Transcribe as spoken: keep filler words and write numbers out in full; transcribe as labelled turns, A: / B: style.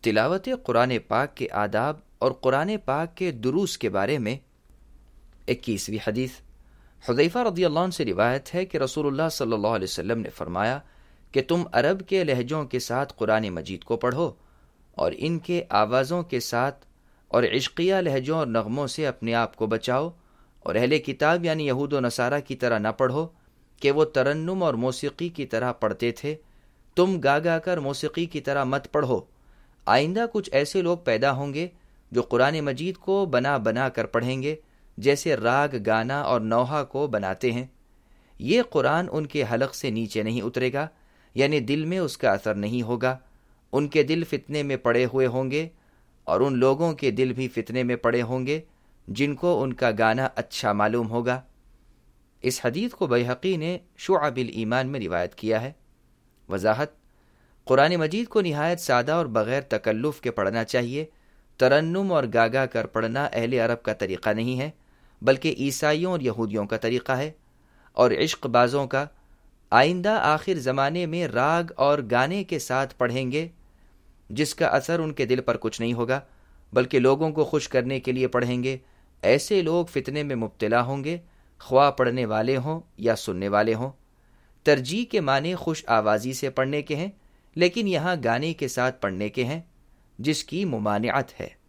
A: تلاوت قرآن پاک کے آداب اور قرآن پاک کے دروس کے بارے میں اکیسویں حدیث۔ حذیفہ رضی اللہ عنہ سے روایت ہے کہ رسول اللہ صلی اللہ علیہ وسلم نے فرمایا کہ تم عرب کے لہجوں کے ساتھ قرآن مجید کو پڑھو اور ان کے آوازوں کے ساتھ اور عشقیہ لہجوں اور نغموں سے اپنے آپ کو بچاؤ، اور اہل کتاب یعنی یہود و نصارہ کی طرح نہ پڑھو کہ وہ ترنم اور موسیقی کی طرح پڑھتے تھے، تم گا گا کر موسیقی کی طرح مت پڑھو۔ آئندہ کچھ ایسے لوگ پیدا ہوں گے جو قرآن مجید کو بنا بنا کر پڑھیں گے، جیسے راگ گانا اور نوحہ کو بناتے ہیں۔ یہ قرآن ان کے حلق سے نیچے نہیں اترے گا، یعنی دل میں اس کا اثر نہیں ہوگا۔ ان کے دل فتنے میں پڑے ہوئے ہوں گے، اور ان لوگوں کے دل بھی فتنے میں پڑے ہوں گے جن کو ان کا گانا اچھا معلوم ہوگا۔ اس حدیث کو بیہقی نے شعب الایمان میں روایت کیا ہے۔ وضاحت: قرآن مجید کو نہایت سادہ اور بغیر تکلف کے پڑھنا چاہیے۔ ترنم اور گاگا کر پڑھنا اہل عرب کا طریقہ نہیں ہے، بلکہ عیسائیوں اور یہودیوں کا طریقہ ہے، اور عشق بازوں کا۔ آئندہ آخر زمانے میں راگ اور گانے کے ساتھ پڑھیں گے، جس کا اثر ان کے دل پر کچھ نہیں ہوگا، بلکہ لوگوں کو خوش کرنے کے لیے پڑھیں گے۔ ایسے لوگ فتنے میں مبتلا ہوں گے، خواہ پڑھنے والے ہوں یا سننے والے ہوں۔ ترجیح کے معنی خوش آوازی سے پڑھنے کے ہیں، لیکن یہاں گانے کے ساتھ پڑھنے کے ہیں، جس کی ممانعت ہے۔